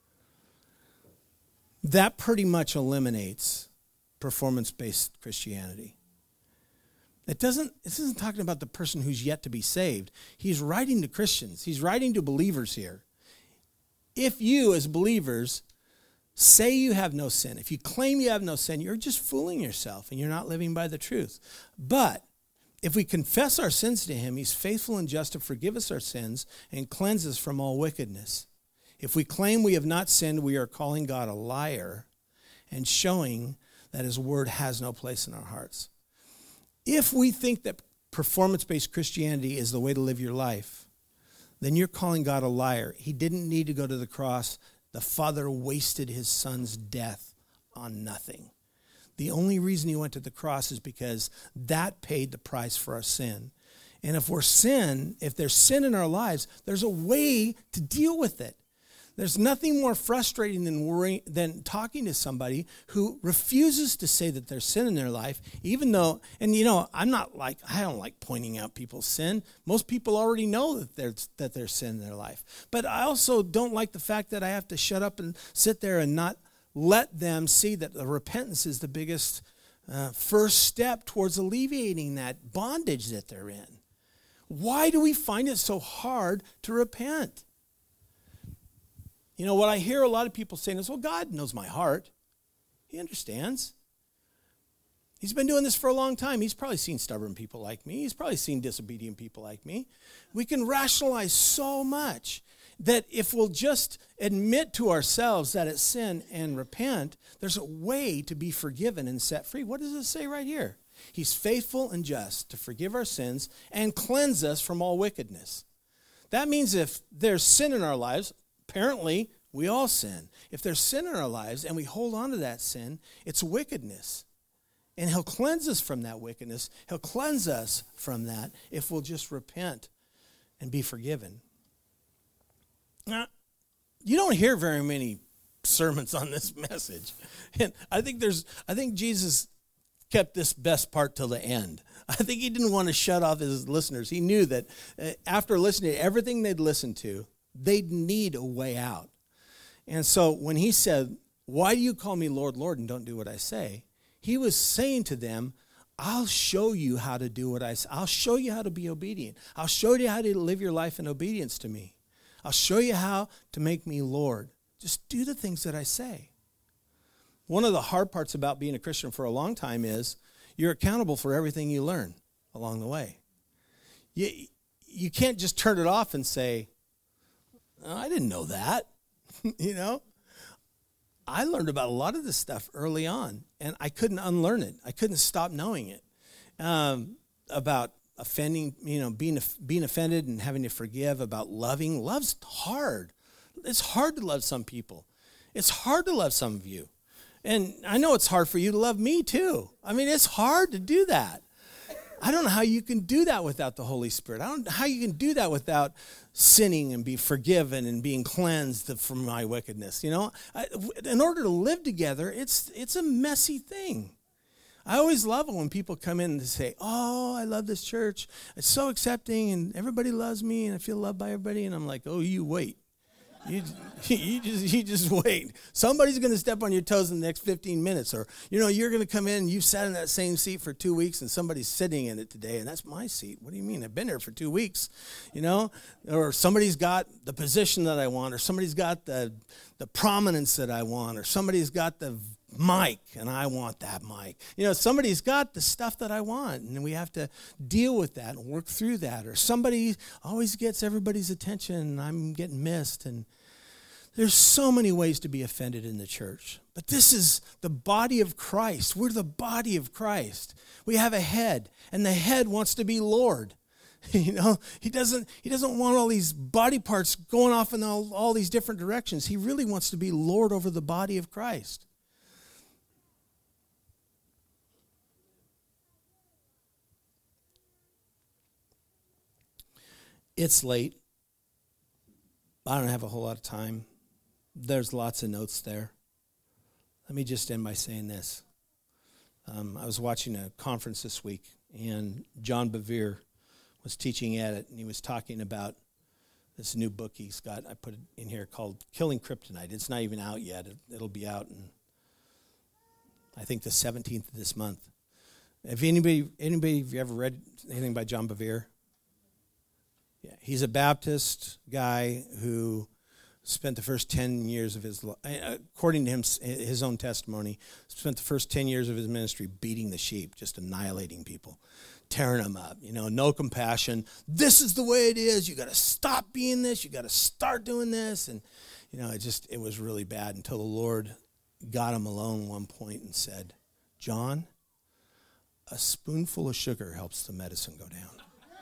That pretty much eliminates performance-based Christianity. This isn't talking about the person who's yet to be saved. He's writing to Christians. He's writing to believers here. If you, as believers, say you have no sin, if you claim you have no sin, you're just fooling yourself and you're not living by the truth. But if we confess our sins to him, he's faithful and just to forgive us our sins and cleanse us from all wickedness. If we claim we have not sinned, we are calling God a liar and showing that his word has no place in our hearts. If we think that performance-based Christianity is the way to live your life, then you're calling God a liar. He didn't need to go to the cross. The Father wasted his son's death on nothing. The only reason he went to the cross is because that paid the price for our sin. And if there's sin in our lives, there's a way to deal with it. There's nothing more frustrating than talking to somebody who refuses to say that there's sin in their life, even though, and I don't like pointing out people's sin. Most people already know that there's sin in their life. But I also don't like the fact that I have to shut up and sit there and not let them see that the repentance is the biggest first step towards alleviating that bondage that they're in. Why do we find it so hard to repent? What I hear a lot of people saying is, well, God knows my heart. He understands. He's been doing this for a long time. He's probably seen stubborn people like me. He's probably seen disobedient people like me. We can rationalize so much that if we'll just admit to ourselves that it's sin and repent, there's a way to be forgiven and set free. What does it say right here? He's faithful and just to forgive our sins and cleanse us from all wickedness. That means if there's sin in our lives, apparently, we all sin. If there's sin in our lives and we hold on to that sin, it's wickedness. And he'll cleanse us from that wickedness. He'll cleanse us from that if we'll just repent and be forgiven. Now, you don't hear very many sermons on this message. And I think Jesus kept this best part till the end. I think he didn't want to shut off his listeners. He knew that after listening to everything they'd listened to, they'd need a way out. And so when he said, "Why do you call me Lord, Lord, and don't do what I say?" he was saying to them, I'll show you how to do what I say. I'll show you how to be obedient. I'll show you how to live your life in obedience to me. I'll show you how to make me Lord. Just do the things that I say. One of the hard parts about being a Christian for a long time is you're accountable for everything you learn along the way. You can't just turn it off and say, oh, I didn't know that. You know? I learned about a lot of this stuff early on, and I couldn't unlearn it. I couldn't stop knowing it. About offending, being offended and having to forgive, about loving. Love's hard. It's hard to love some people. It's hard to love some of you. And I know it's hard for you to love me too. I mean, it's hard to do that. I don't know how you can do that without the Holy Spirit. I don't know how you can do that without sinning and be forgiven and being cleansed from my wickedness. In order to live together, it's a messy thing. I always love it when people come in and say, oh, I love this church. It's so accepting and everybody loves me and I feel loved by everybody. And I'm like, oh, you wait. You just wait. Somebody's going to step on your toes in the next 15 minutes. Or, you're going to come in and you've sat in that same seat for 2 weeks and somebody's sitting in it today and that's my seat. What do you mean? I've been there for 2 weeks, Or somebody's got the position that I want, or somebody's got the prominence that I want, or somebody's got the mic and I want that mic. Somebody's got the stuff that I want and we have to deal with that and work through that. Or somebody always gets everybody's attention and I'm getting missed. And there's so many ways to be offended in the church. But this is the body of Christ. We're the body of Christ. We have a head and the head wants to be Lord. He doesn't want all these body parts going off in all these different directions. He really wants to be Lord over the body of Christ. It's late. I don't have a whole lot of time. There's lots of notes there. Let me just end by saying this. I was watching a conference this week, and John Bevere was teaching at it, and he was talking about this new book he's got. I put it in here called Killing Kryptonite. It's not even out yet. It'll be out in, I think, the 17th of this month. Have anybody have you ever read anything by John Bevere? Yeah, he's a Baptist guy who spent the first 10 years of his life, according to him, his own testimony, spent the first 10 years of his ministry beating the sheep, just annihilating people, tearing them up, no compassion. This is the way it is. You got to stop being this. You got to start doing this. And, it was really bad until the Lord got him alone one point and said, John, a spoonful of sugar helps the medicine go down.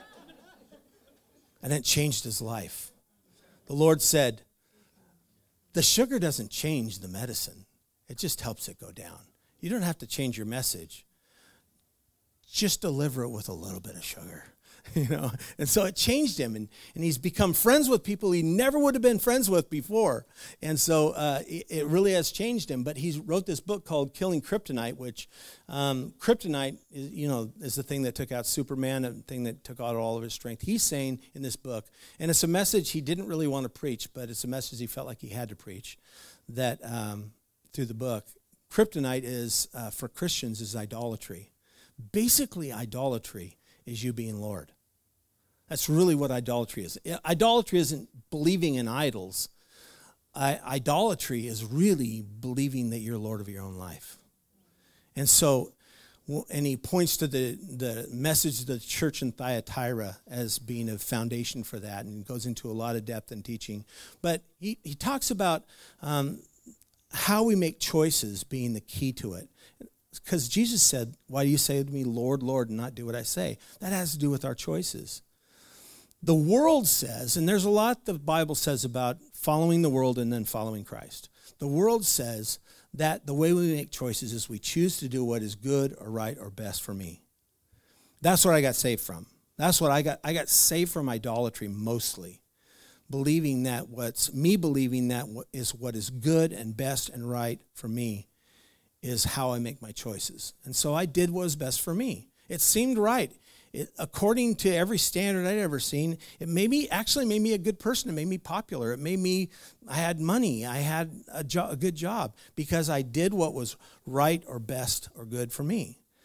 And it changed his life. The Lord said, the sugar doesn't change the medicine. It just helps it go down. You don't have to change your message. Just deliver it with a little bit of sugar. And so it changed him. And he's become friends with people he never would have been friends with before. And so it really has changed him. But he wrote this book called Killing Kryptonite, which kryptonite is the thing that took out Superman, the thing that took out all of his strength. He's saying in this book, and it's a message he didn't really want to preach, but it's a message he felt like he had to preach, that through the book, kryptonite is, for Christians, is idolatry. Basically, idolatry is you being Lord. That's really what idolatry is. Idolatry isn't believing in idols. Idolatry is really believing that you're Lord of your own life. And so, and he points to the message of the church in Thyatira as being a foundation for that, and goes into a lot of depth in teaching. But he talks about how we make choices being the key to it. Because Jesus said, why do you say to me, Lord, Lord, and not do what I say? That has to do with our choices. The world says, and there's a lot the Bible says about following the world and then following Christ. The world says that the way we make choices is we choose to do what is good or right or best for me. That's what I got saved from. That's what I got saved from idolatry mostly. Believing that is what is good and best and right for me is how I make my choices. And so I did what was best for me. It seemed right. According to every standard I'd ever seen, it made me a good person. It made me popular. I had money. I had a good job because I did what was right or best or good for me.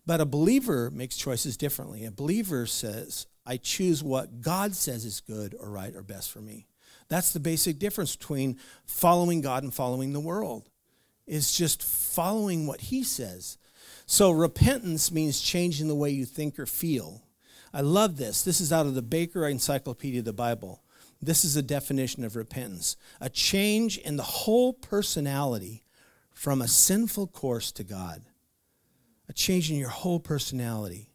But a believer makes choices differently. A believer says, I choose what God says is good or right or best for me. That's the basic difference between following God and following the world. It's just following what he says. So repentance means changing the way you think or feel. I love this. This is out of the Baker Encyclopedia of the Bible. This is a definition of repentance. A change in the whole personality from a sinful course to God. A change in your whole personality.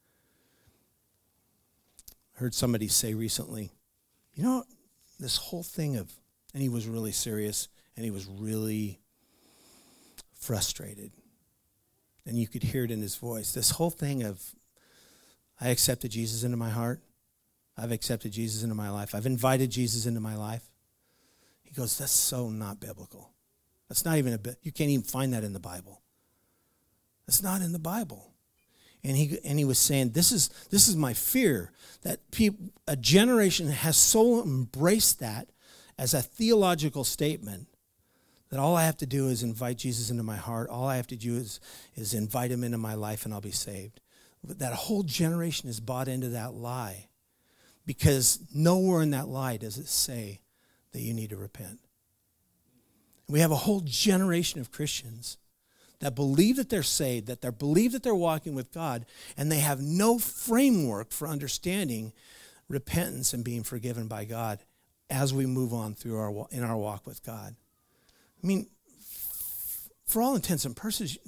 I heard somebody say recently, you know, this whole thing of, and he was really serious, and he was really frustrated. And you could hear it in his voice. This whole thing of, I accepted Jesus into my heart. I've accepted Jesus into my life. I've invited Jesus into my life. He goes, that's so not biblical. That's not even you can't even find that in the Bible. That's not in the Bible. And he was saying, this is my fear, that a generation has so embraced that as a theological statement that all I have to do is invite Jesus into my heart. All I have to do is invite him into my life and I'll be saved. But that whole generation is bought into that lie, because nowhere in that lie does it say that you need to repent. We have a whole generation of Christians that believe that they're saved, that they believe that they're walking with God, and they have no framework for understanding repentance and being forgiven by God as we move on through in our walk with God. I mean, for all intents and purposes,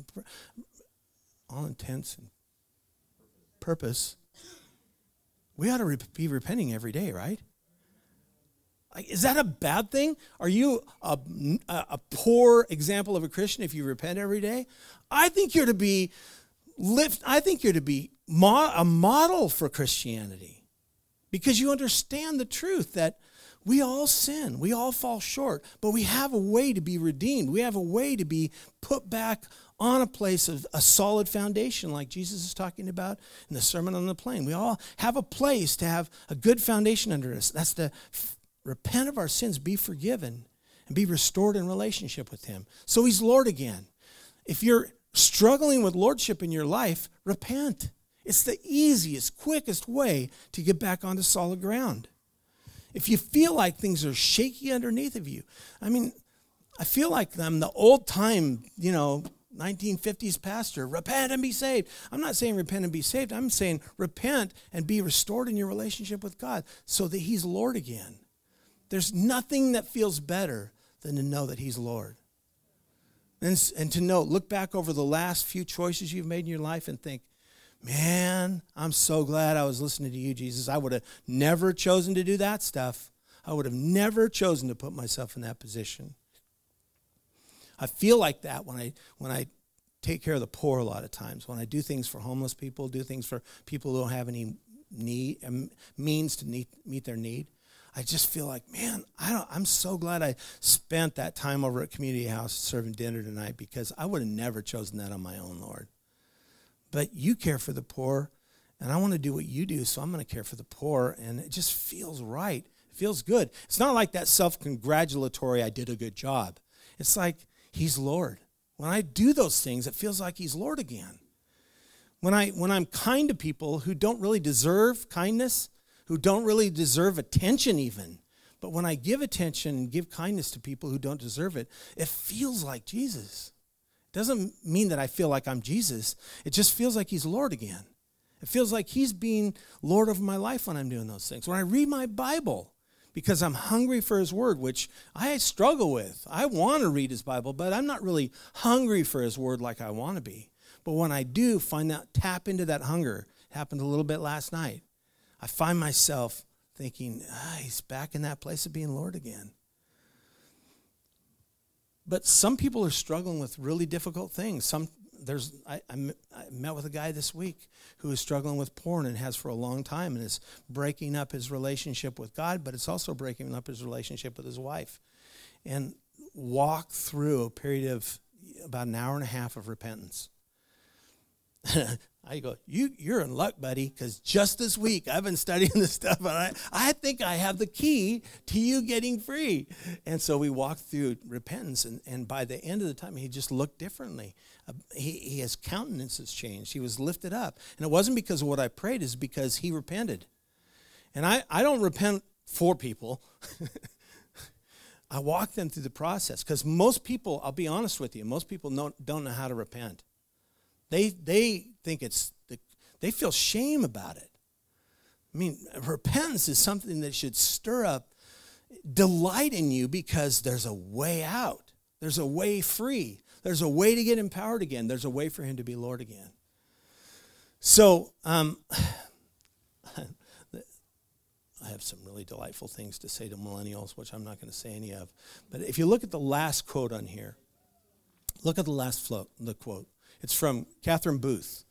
we ought to be repenting every day, right? Is that a bad thing? Are you a poor example of a Christian if you repent every day? I think you're to be a model for Christianity, because you understand the truth that we all sin, we all fall short, but we have a way to be redeemed. We have a way to be put back on a place of a solid foundation, like Jesus is talking about in the Sermon on the Plain. We all have a place to have a good foundation under us. That's to repent of our sins, be forgiven, and be restored in relationship with him. So he's Lord again. If you're struggling with lordship in your life, repent. It's the easiest, quickest way to get back onto solid ground. If you feel like things are shaky underneath of you, I mean, I feel like I'm the old time, 1950s pastor, repent and be saved. I'm not saying repent and be saved. I'm saying repent and be restored in your relationship with God so that he's Lord again. There's nothing that feels better than to know that he's Lord. And to know, look back over the last few choices you've made in your life and think, man, I'm so glad I was listening to you, Jesus. I would have never chosen to do that stuff. I would have never chosen to put myself in that position. I feel like that when I take care of the poor a lot of times, when I do things for homeless people, do things for people who don't have any means to meet their need. I just feel like, man, I'm so glad I spent that time over at Community House serving dinner tonight, because I would have never chosen that on my own, Lord. But you care for the poor, and I want to do what you do, so I'm going to care for the poor, and it just feels right. It feels good. It's not like that self-congratulatory, I did a good job. It's like he's Lord. When I do those things, it feels like he's Lord again. When I'm kind to people who don't really deserve kindness, who don't really deserve attention even, but when I give attention and give kindness to people who don't deserve it, it feels like Jesus. Doesn't mean that I feel like I'm Jesus. It just feels like he's Lord again. It feels like he's being Lord of my life when I'm doing those things. When I read my Bible, because I'm hungry for his word, which I struggle with. I want to read his Bible, but I'm not really hungry for his word like I want to be. But when I do tap into that hunger, it happened a little bit last night, I find myself thinking, he's back in that place of being Lord again. But some people are struggling with really difficult things. I met with a guy this week who is struggling with porn and has for a long time, and is breaking up his relationship with God, but it's also breaking up his relationship with his wife. And walk through a period of about an hour and a half of repentance. I go, you're in luck, buddy, because just this week I've been studying this stuff, and I think I have the key to you getting free. And so we walked through repentance, and by the end of the time, he just looked differently. His countenance has changed. He was lifted up. And it wasn't because of what I prayed, it's because he repented. And I don't repent for people. I walk them through the process, because most people, I'll be honest with you, most people don't know how to repent. They think they feel shame about it. I mean, repentance is something that should stir up delight in you, because there's a way out. There's a way free. There's a way to get empowered again. There's a way for him to be Lord again. So, I have some really delightful things to say to millennials, which I'm not going to say any of. But if you look at the last quote on here, look at the quote. It's from Catherine Booth,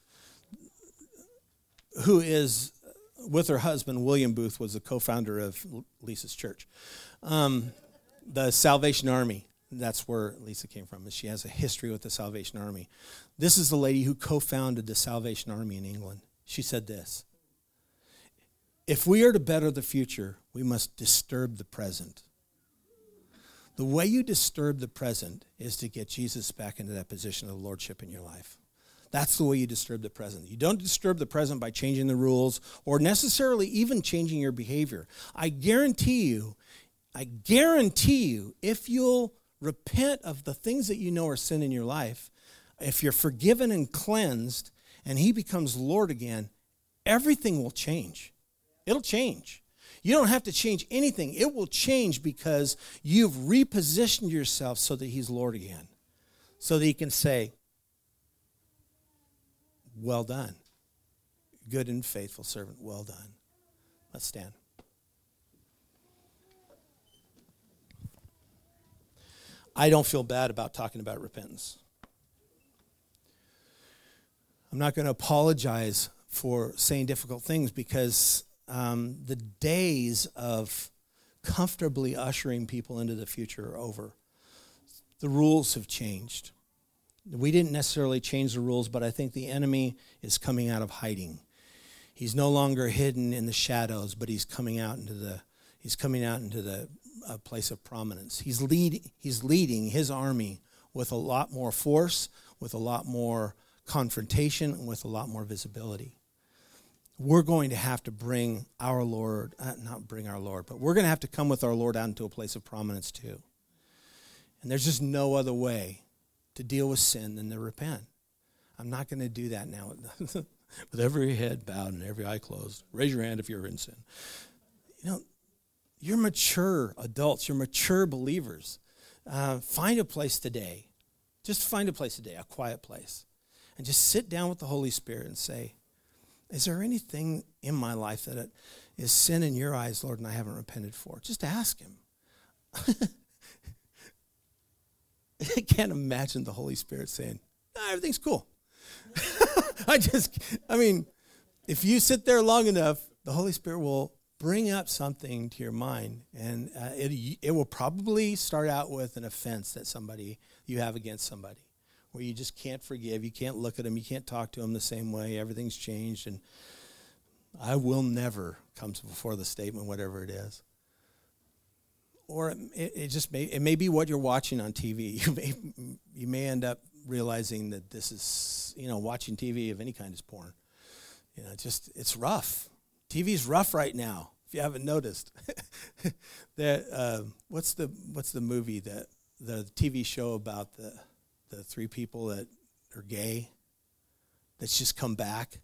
who is, with her husband, William Booth, was the co-founder of Lisa's church. The Salvation Army, that's where Lisa came from. She has a history with the Salvation Army. This is the lady who co-founded the Salvation Army in England. She said this: if we are to better the future, we must disturb the present. The way you disturb the present is to get Jesus back into that position of lordship in your life. That's the way you disturb the present. You don't disturb the present by changing the rules or necessarily even changing your behavior. I guarantee you, if you'll repent of the things that you know are sin in your life, if you're forgiven and cleansed and he becomes Lord again, everything will change. It'll change. You don't have to change anything. It will change because you've repositioned yourself so that he's Lord again. So that he can say, well done, good and faithful servant, well done. Let's stand. I don't feel bad about talking about repentance. I'm not going to apologize for saying difficult things, because the days of comfortably ushering people into the future are over. The rules have changed. We didn't necessarily change the rules, but I think the enemy is coming out of hiding. He's no longer hidden in the shadows, but he's coming out into the place of prominence. He's leading his army with a lot more force, with a lot more confrontation, and with a lot more visibility. We're going to have to bring our Lord, not bring our Lord, but we're going to have to come with our Lord out into a place of prominence too. And there's just no other way to deal with sin than to repent. I'm not going to do that now with every head bowed and every eye closed. Raise your hand if you're in sin. You know, you're mature adults. You're mature believers. Find a place today. Just find a place today, a quiet place. And just sit down with the Holy Spirit and say, is there anything in my life that is sin in your eyes, Lord, and I haven't repented for? Just ask him. I can't imagine the Holy Spirit saying, everything's cool. If you sit there long enough, the Holy Spirit will bring up something to your mind, and it will probably start out with an offense that you have against somebody, where you just can't forgive, you can't look at them, you can't talk to them the same way, everything's changed, and I will never comes before the statement, whatever it is. Or it may be what you're watching on TV. You may end up realizing that this is, watching TV of any kind is porn. It's rough. TV's rough right now, if you haven't noticed. What's the movie, the TV show about the three people that are gay that's just come back?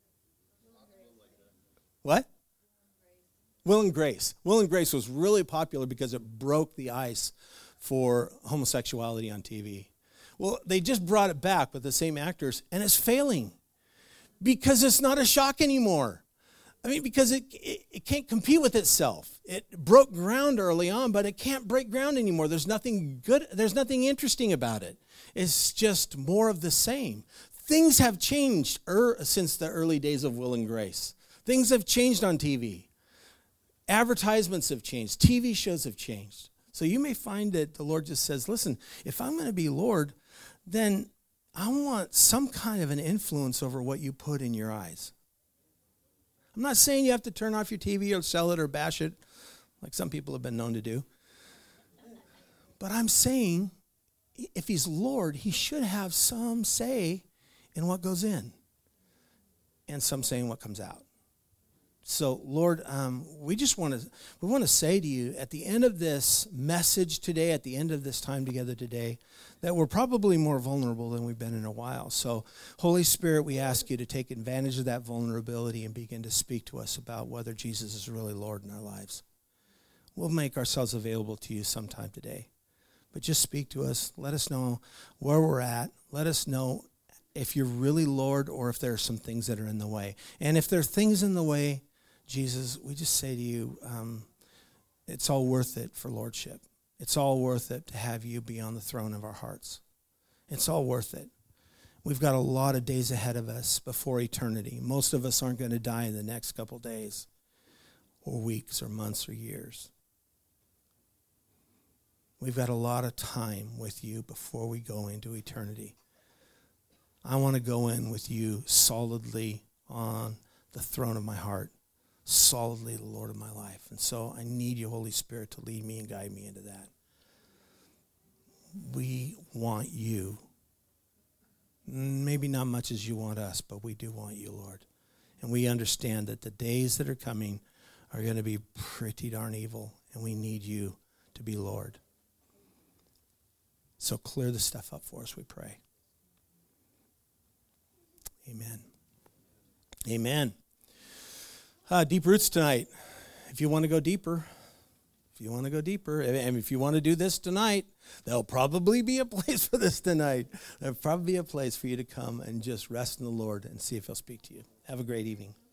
What? Will and Grace. Will and Grace was really popular because it broke the ice for homosexuality on TV. Well, they just brought it back with the same actors, and it's failing because it's not a shock anymore. Because it can't compete with itself. It broke ground early on, but it can't break ground anymore. There's nothing good. There's nothing interesting about it. It's just more of the same. Things have changed since the early days of Will and Grace. Things have changed on TV. Advertisements have changed. TV shows have changed. So you may find that the Lord just says, listen, if I'm going to be Lord, then I want some kind of an influence over what you put in your eyes. I'm not saying you have to turn off your TV or sell it or bash it, like some people have been known to do. But I'm saying, if he's Lord, he should have some say in what goes in and some say in what comes out. So, Lord, we want to say to you at the end of this message today, at the end of this time together today, that we're probably more vulnerable than we've been in a while. So, Holy Spirit, we ask you to take advantage of that vulnerability and begin to speak to us about whether Jesus is really Lord in our lives. We'll make ourselves available to you sometime today. But just speak to us. Let us know where we're at. Let us know if you're really Lord or if there are some things that are in the way. And if there are things in the way, Jesus, we just say to you, it's all worth it for Lordship. It's all worth it to have you be on the throne of our hearts. It's all worth it. We've got a lot of days ahead of us before eternity. Most of us aren't going to die in the next couple days or weeks or months or years. We've got a lot of time with you before we go into eternity. I want to go in with you solidly on the throne of my heart, solidly the Lord of my life. And so I need you, Holy Spirit, to lead me and guide me into that. We want you. Maybe not much as you want us, but we do want you, Lord. And we understand that the days that are coming are going to be pretty darn evil, and we need you to be Lord. So clear the stuff up for us, we pray. Amen. Amen. Deep roots tonight. If you want to go deeper, and if you want to do this tonight, there'll probably be a place for this tonight. There'll probably be a place for you to come and just rest in the Lord and see if he'll speak to you. Have a great evening.